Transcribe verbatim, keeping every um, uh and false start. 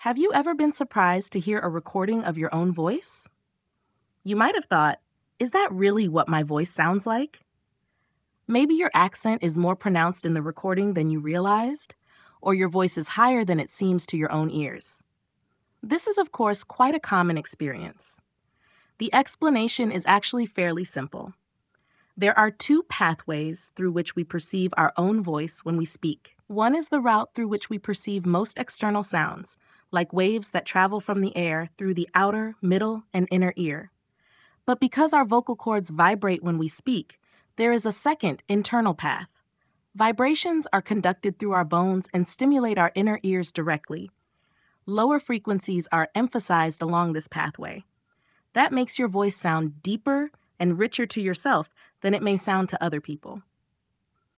Have you ever been surprised to hear a recording of your own voice? You might have thought, is that really what my voice sounds like? Maybe your accent is more pronounced in the recording than you realized, or your voice is higher than it seems to your own ears. This is, of course, quite a common experience. The explanation is actually fairly simple. There are two pathways through which we perceive our own voice when we speak. One is the route through which we perceive most external sounds, like waves that travel from the air through the outer, middle, and inner ear. But because our vocal cords vibrate when we speak, there is a second, internal path. Vibrations are conducted through our bones and stimulate our inner ears directly. Lower frequencies are emphasized along this pathway. That makes your voice sound deeper and richer to yourself than it may sound to other people.